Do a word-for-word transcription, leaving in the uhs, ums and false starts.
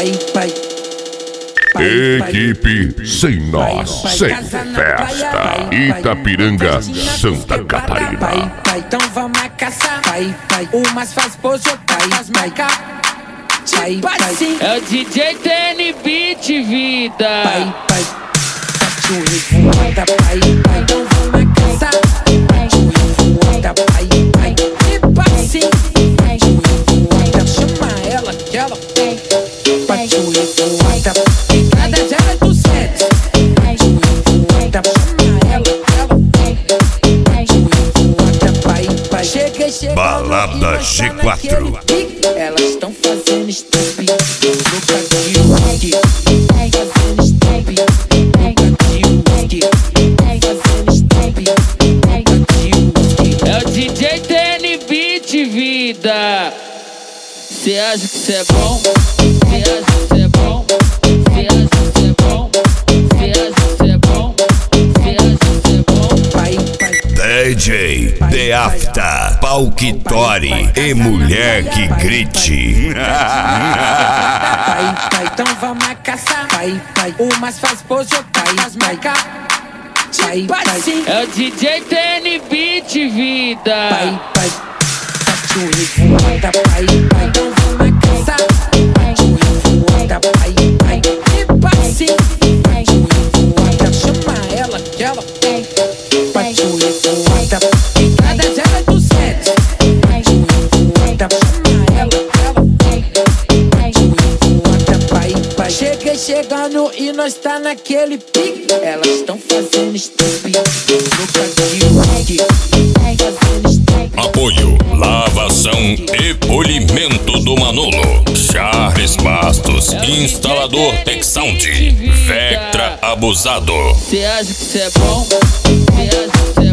Pai, pai. Equipe Sem Nós, Sem Festa, Itapiranga, Santa Catarina. Pai, pai, então vamos a caçar. Pai, pai, umas faz pose, pai, faz marca. Pai, pai, é o D J T N Beat, vida. Pai, pai, bate o revoada. Pai, pai, então vamos a caçar. Bate o revoada. Pai, pai, e passinho. Bate o revoada, chama ela que ela bate o revoada. Cada zero do set. Bate o revoada, chama ela que ela bate o revoada. Pai, pai, chega, chega. Balada G quatro. Elas estão fazendo step no cantinho, fazendo step no cantinho, fazendo step no cantinho. É o D J T N Beat, vida. Cê acha que cê é bom? Cê acha que cê é bom? Cê acha que cê é bom? Cê acha que cê é bom? Cê acha que cê é bom? Pai, pai. D J The Afta, Palquitori e Mulher que Grite. Pai, pai, então vamos a caçar. Pai, pai, umas faz pose, pai, faz marca. Pai, pai, é o D J T N Beat, vida. Pai, pai, bate o revoada. Pai, pai, então vamos a caçar. Bate o revoada. Pai, pai, e passinho. Bate o revoada, chama ela que ela bate o revoada. Cada zero do set. Bate o revoada, chama ela que ela bate o revoada. Pai, pai, chega chegando e nós tá naquele pique. Elas estão fazendo step no cantinho, fazendo step. Apoio, lavação e polimento do Manolo. Charles Bastos, instalador Texsound. Vectra Abusado. Cê acha que cê é bom? Cê acha que cê é